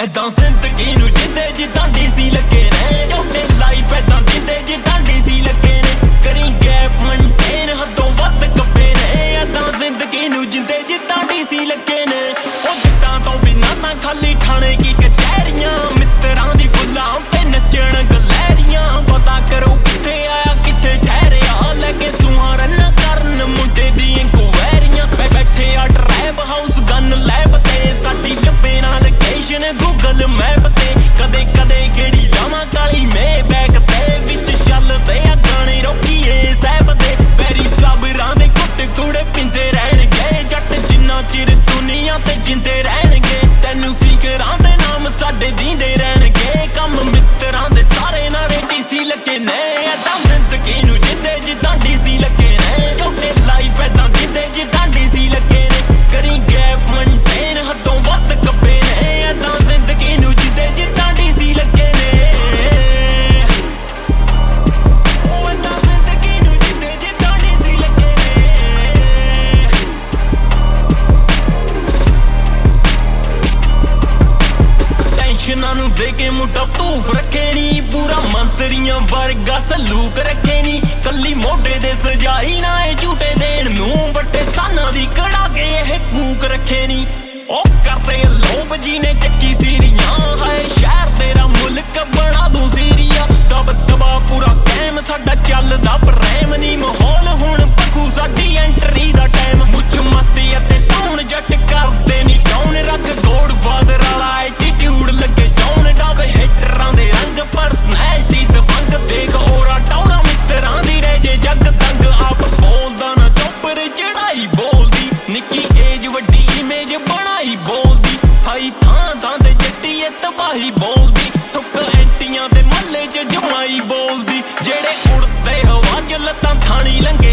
ਐਦਾਂ ਜ਼ਿੰਦਗੀ ਨੂੰ ਜਿੰਦੇ ਜਿੱਦਾਂ ਡੀਸੀ ਲੱਗੇ ਨੇ ਝੋਟੇ ਲਾਈਫ ਐਦਾਂ ਜਿੰਦੇ ਜਿੱਦਾਂ ਡੀਸੀ ਲੱਗੇ ਨੇ ਕਰੀ ਗੈਪ ਮੇਨਟੇਨ ਹੱਦੋਂ ਵੱਧ ਕੱਪੇ ਨੇ ਐਦਾਂ ਜ਼ਿੰਦਗੀ ਨੂੰ ਜਿੰਦੇ ਜਿੱਦਾਂ ਡੀਸੀ ਲੱਗੇ ਨੇ ਉਹ ਜਿੱਦਾਂ ਤੋਂ ਬਿਨਾਂ ਤਾਂ ਖਾਲੀ ਠਾਣੇ ਕੀ ਕਚਹਿਰੀਆਂ ਮਿੱਤਰਾਂ ਦੀ ਫੁੱਲਾਂ ਤੇ ਨੱਚਣ ਗਲੈਰੀਆਂ ਪਤਾ ਕਰੋ ਕਿੱਥੇ ਆਇਆ ਕਿੱਥੇ ਠਹਿਰਿਆ ਲੈ ਕੇ ਸੁਹਾਰਨ ਕਰਨ ਮੁੰਡੇ ਦੀ ਇਨਕੁਆਇਰੀਆਂ ਬੈਠੇ ਆ ਟਰੈਪ ਹਾਊਸ ਗਨ ਲੈਬ ਤੇ ਸਾਡੀ ਜੱਪੇ ਨਾਲ ਲੋਕੇਸ਼ਨ ਗੂਗਲ ਮੈਪ ਤੇ ਕਦੇ ਕਦੇ ਗੇੜੀ ਲਾਵਾਂ ਕਾਲੀ ਮੇ ਬੈਕ ਤੇ ਵਿੱਚ ਚੱਲਦੇ ਆ ਗਾਣੇ ਰੋਕੀਏ ਸਹਿਬ ਦੇ ਵੈਰੀ ਸਾਬਰਾਂ ਦੇ ਕੁੱਟ ਕੂੜੇ ਪਿੰਦੇ ਰਹਿਣਗੇ ਜੱਟ ਜਿੰਨਾ ਚਿਰ ਦੁਨੀਆ ਤੇ ਜਿੰਦੇ ਰਹਿਣਗੇ ਤੈਨੂੰ ਸੀਕਰਾਂ ਦੇ ਨਾਮ ਸਾਡੇ ਦੀਂਦੇ ਰਹਿਣਗੇ ਕੰਮ ਮਿੱਤਰਾਂ ਦੇ ਸਾਰੇ ਨਾਲੇ ਡੀਸੀ ਲੱਗੇ ਨੇ ਐਦਾਂ ਜ਼ਿੰਦਗੀ ਨੂੰ ਜਿੰਦੇ ਜਿੱਦਾਂ ਡੀਸੀ ਲੱਗੇ ਨੇ ਝੋਟੇ ਲਾਈਫ ਐਦਾਂ ਜਿੰਦੇ ਜਿੱਦਾਂ ਡੀਸੀ ਲੱਗੇ ਨੇ ਕਰੀ ਗੈਪ ਮੇਨਟੇਨ ਹੱਦੋਂ ਵੱਧ ਕੱਪੇ ਨੇ ਐਦਾਂ ਜ਼ਿੰਦਗੀ ਨੂੰ ਜਿੰਦੇ ਜਿੱਦਾਂ ਡੀਸੀ ਲੱਗੇ ਨੇ ਉਹ ਐਦਾਂ ਜ਼ਿੰਦਗੀ ਨੂੰ ਜਿੰਦੇ ਜਿੱਦਾਂ ਡੀਸੀ ਲੱਗੇ ਨੇ ਟੈਨਸ਼ਨਾਂ ਨੂੰ ਦੇ ਕੇ ਮੁੱਢਾ ਧੂਫ ਰੱਖੇ ਨੀ ਪੂਰਾ ਮੰਤਰੀਆਂ ਵਰਗਾ ਸਲੂਕ ਰੱਖੇ ਨੀ ਕੱਲੀ ਮੋਢੇ ਦੇ ਸਜਾਈ ਨਾ ਇਹ ਝੂਟੇ ਦੇਣ ਨੂੰ ਵੱਡੇ ਸਾਨਾਂ ਦੀ ਕੜਾ ਕੇ ਇਹ ਕੂਕ ਰੱਖੇ ਨੀ ਉਹ ਕਰਦੇ ਲੋਭ ਜੀ ਨੇ ਚੱਕੀ ਸੀਰੀਆਂ ਹਾਏ ਸ਼ਹਿਰ ਤੇਰਾ ਮੁਲਕ ਬਣਾ ਦੂੰ ਸੀਰੀਆ ਦਬਾ ਪੂਰਾ ਕੈਮ ਸਾਡਾ ਚੱਲਦਾ ਪ੍ਰੇਮ ਨੀ ਮਾਹੌਲ ਹੁਣ ਪੱਖੂ ਸਾਡੀ ਐਂਟਰੀ ਦਾ ਟਾਈਮ ਮੁੱਛ ਮੱਤੀ ਅਤੇ ਟਾਉਣ ਜੱਟ ਕਰਦੇ ਨੀ ਡਾਊਨ ਰੱਖ ਗੋਡ ਫਾਦਰ ਵਾਲਾ ਐਟੀਟਿਊਡ ਲੱਗੇ ਜਾਉਣ ਡਾਵੇ ਹਿੱਟਰਾਂ ਦੇ ਰੰਗ ਪਰਸਨੈਲਿਟੀ ਦਵੰਗ ਦੇਖ ਔਰਾ ਟਾਉਣਾ ਮਿੱਤਰਾਂ ਦੀ ਰਹਿ ਜੇ ਜੱਗ ਦੰਗ ਆਪ ਬੋਲਦਾ ਨਾ ਚੋਪਰ ਚੜਾਈ ਬੋਲਦੀ ਨਿੱਕੀ ਏਜ ਵੱਡੀ ਇਮੇਜ ਬਣਾਈ ਬੋਲਦੀ ਹਾਈ ਥਾਂ ਦੇ ਜੱਟੀ ਇਹ ਤਬਾਹੀ ਬੋਲਦੀ ਠੁੱਕ ਐਂਟੀਆਂ ਦੇ ਮੱਲੇ 'ਚ ਜਮਾਈ ਬੋਲਦੀ ਜਿਹੜੇ ਉੜਦੇ ਹਵਾ 'ਚ ਲੱਤਾਂ ਥਾਣੀ ਲੰਗੇ